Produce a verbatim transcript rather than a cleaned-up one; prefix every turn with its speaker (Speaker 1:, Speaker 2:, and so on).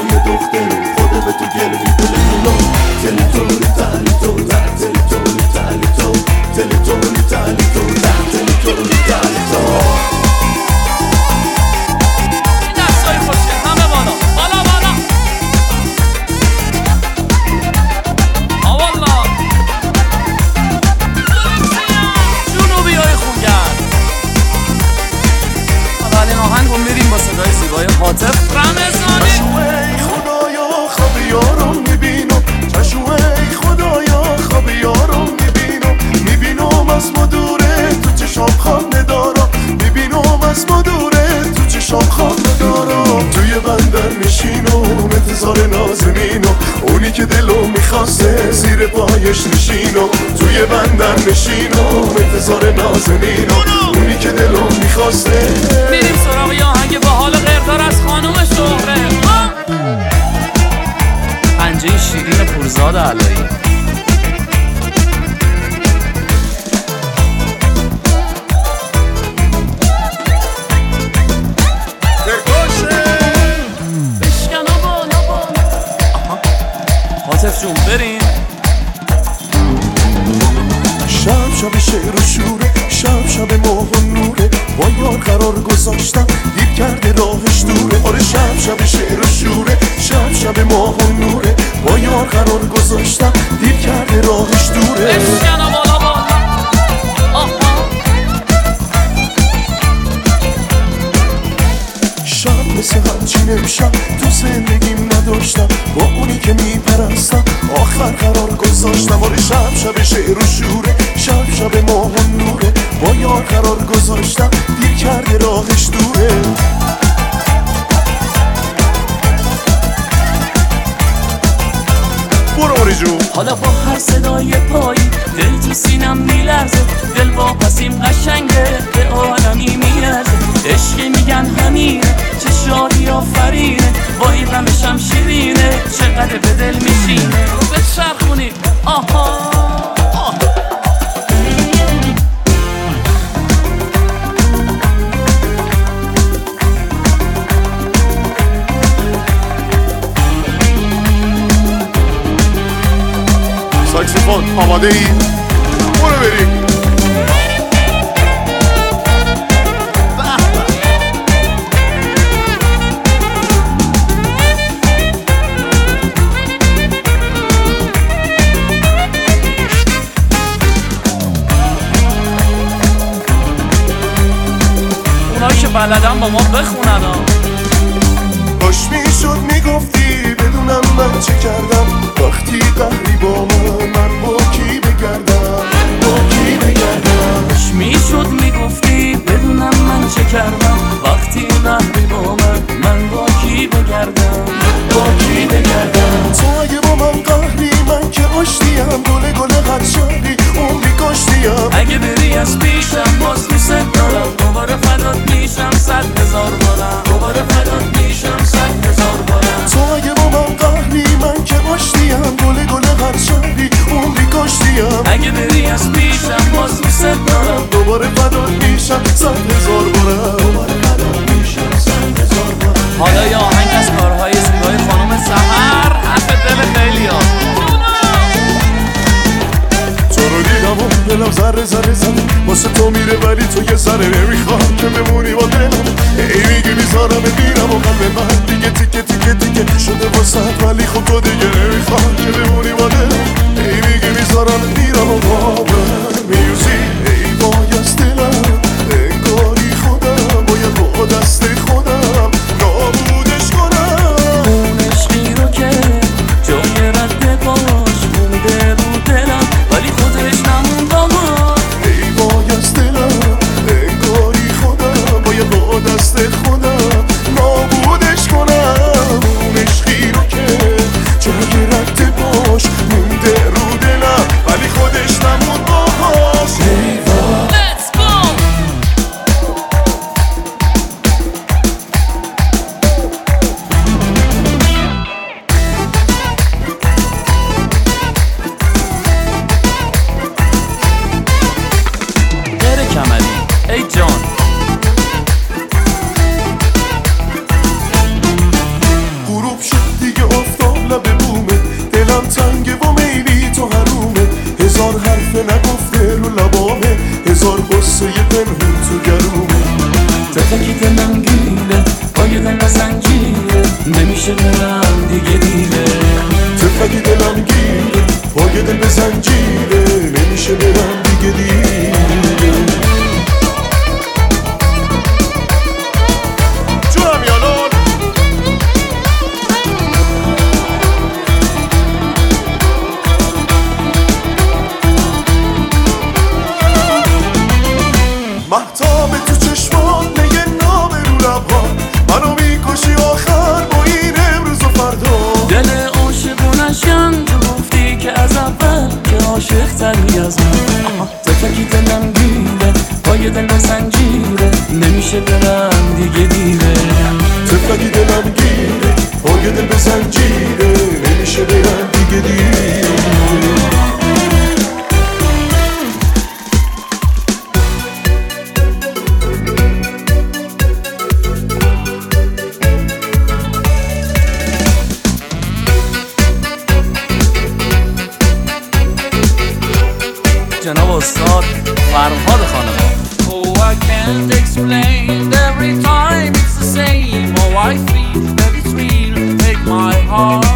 Speaker 1: یه دختر خدا به تو گرفتی دل منو تلی تولی تلی تو تلی تولی تلی تو تلی تولی تلی تو تلی تولی تلی تو
Speaker 2: این دستای خوشگل همه بالا بالا بالا آ والا جنوبی های خونگرد اولین آهنگ رو میریم با صدای زیبای حاطف رمضانی.
Speaker 1: ای خدایا خواب یارم میبینم چشم ای خدایا خواب یارم میبینم میبینم از مدوره تو چشام خانه دارم میبینم از مدوره تو چشام خانه دارم توی بندر میشینم انتظار نازنینم اونی که دلو میخواسته زیر پایش نشینم توی بندر میشینم انتظار نازنینم اونی که دلو میخواسته.
Speaker 2: میریم سراغ یه آهنگ با حال غیردار از خانوم شهره پنجه شیرین پورزاد علایی. بشکن و بالا بالا حاطف جون بریم.
Speaker 1: شب شب شعر و شوره شب شب ماه و نوره با یار قرار گذاشتم دیر کرده راهش دوره. آره شب شب شعر و شوره شب شب ماه و نوره با یار قرار گذاشتم دیر کرده راهش دوره.
Speaker 2: بشکن و بالا بالا
Speaker 1: شب مثل همچین امشب تو زندگیم نداشتم با اونی که میپرستم آخر قرار گذاشتم. آره شب شب شعر و شوره شب شب ماه و نوره با یار قرار گذاشتم دیر کرده راهش دوره. برو آری جون.
Speaker 2: حالا با هر صدای پایی دل تو سینم میلرزه دل با پسیم قشنگه به عالمی میرزه عشقی میگن همینه چه شادی آفرینه وای غمشم شیرینه چقدر به دل میشینه به چرخونی آها آه.
Speaker 1: ساکسیفون آماده ای؟ برو بریم.
Speaker 2: اونایی که بلدن با ما بخونن ها.
Speaker 1: باش میشد میگفتی بدونم من چه کردم وقتی قهری با من من با کی بگردم با کی بگردم.
Speaker 2: باش میشد میگفتی بدونم من چه کردم وقتی قهری با من من با کی بگردم
Speaker 1: با کی بگردم. تو اگه با من قهری من که آشتیم گله گله هر شهری عمری کاشتیم.
Speaker 2: اگه بری از پیشم باز دوست دارم دوباره فدات میشم صد هزار بارم دوباره فدات میشم صد هزار بارم.
Speaker 1: تو اگه با من قهری من که آشتیم گله گله هر شهری عمری کاشتیم.
Speaker 2: اگه بری از پیشم باز دوست دارم
Speaker 1: دوباره فدات میشم صد هزار بارم دوباره فدات میشم صد هزار بارم.
Speaker 2: حالا یه آهنگ از کارهای زیبای خانم سحر حرف دل خیلیا.
Speaker 1: تو رو دیدم و دلم ذره ذره زده واسه تو میره ولی تو یه ذره نمیخوام که بمونی با دلم. ای میگی میذارم میرم و قلب من دیگه تیکه تیکه تیکه شده واسه ولی خب تو دیگه نمیخوام که بمونی با دلم. ای میگی میذارم میرم و باور میوزی ای وای از دلم انگاری خودم باید با دست خودم نابودش کنم.
Speaker 2: اون عشقی رو که جای رد باش مونده رو دلم ولی خودش نموند آقا.
Speaker 1: ای وای از دلم انگاری خودم باید با دست خودم نابودش کنم. اون عشقی رو که نگفته نگفته رو لبامه، هزار قصه پنهون تو گلومه.
Speaker 2: تفکی دلم گیره پای دل زنجیره، نمیشه برم دیگه دیره.
Speaker 1: تفکی دلم گیره پای دل زنجیره، نمیشه برم دیگه دیره. جونم یالون مهتاب تو چشمات میگه نام رو لبها، منو میکشی آخر با این امروز و فردا.
Speaker 2: دل عاشقونشم تو گفتی که از اول که عاشق تری از من. تفکی دلم گیره پای دل زنجیره، نمیشه برم دیگه دیره.
Speaker 1: تفکی دلم گیره پای دل زنجیره، نمیشه برم دیگه دیره.
Speaker 2: جناب استاد فرهاد خانقاه.
Speaker 3: Oh, I can't explain, every time it's the same. Oh, I feel that it's real, take my heart